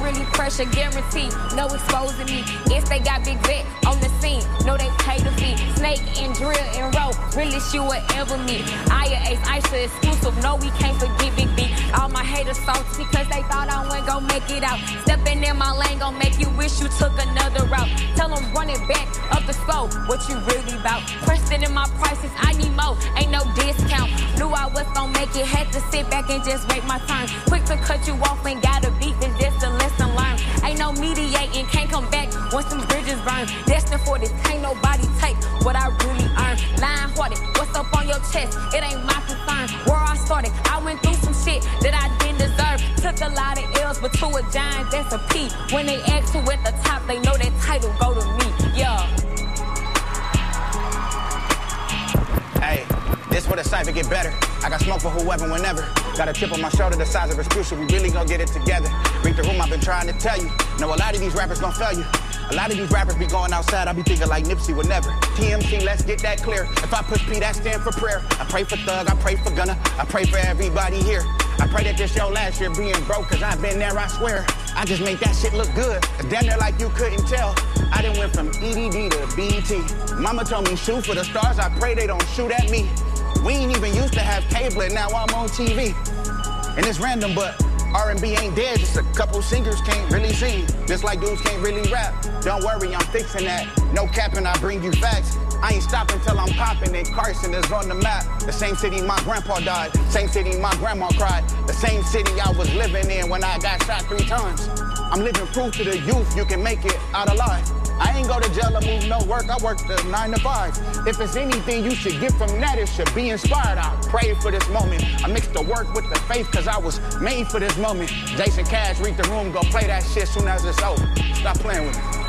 really pressure guaranteed. No exposing me. If they got big vet on the scene, no they pay the fee. Snake and drill and roll, realest you would ever meet. Aya Ace, Aisha exclusive, no we can't forget Big B. All my haters salty because they thought I wasn't gon' make it out. Stepping in my lane gon' make you wish you took another route. Tell them run it back up the scope, what you really bout. Question in my prices, I need more, ain't no discount. Knew I was gon' make it, had to sit back and just wait my turn. Quick to cut you off, ain't gotta beat, it's just a lesson learned. Ain't no mediating, can't come back once them bridges burn. Destined for this, can't nobody take what I really earn. Lion-hearted, what's up on your chest? It ain't my concern. Where I started, I went through some shit that I didn't deserve. Took a lot of L's, but to a giant, that's a P. When they ask who at the top, they know that title go to me, yeah. Hey, this where the cypher get better. I got smoke for whoever, whenever. Got a chip on my shoulder the size of a screw, so we really gon' get it together. Read the room, I've been trying to tell you. Know a lot of these rappers gon' fail you. A lot of these rappers be going outside, I be thinking like Nipsey would never. TMC, let's get that clear. If I push P, that stand for prayer. I pray for Thug, I pray for Gunna, I pray for everybody here. I pray that this your last year being broke, cause I've been there, I swear. I just make that shit look good. Damn near like you couldn't tell. I done went from EDD to BET. Mama told me shoot for the stars, I pray they don't shoot at me. We ain't even used to have cable, and now I'm on TV. And it's random, but R&B ain't dead, just a couple singers can't really sing. Just like dudes can't really rap. Don't worry, I'm fixing that. No capping, I bring you facts. I ain't stopping till I'm popping and Carson is on the map. The same city my grandpa died, same city my grandma cried, the same city I was living in when I got shot 3 times. I'm living proof to the youth you can make it out alive. I ain't go to jail or move no work, I work the 9 to 5. If it's anything you should get from that, it should be inspired. I prayed for this moment. I mixed the work with the faith cause I was made for this moment. Jason Cash, read the room, go play that shit soon as it's over. Stop playing with me.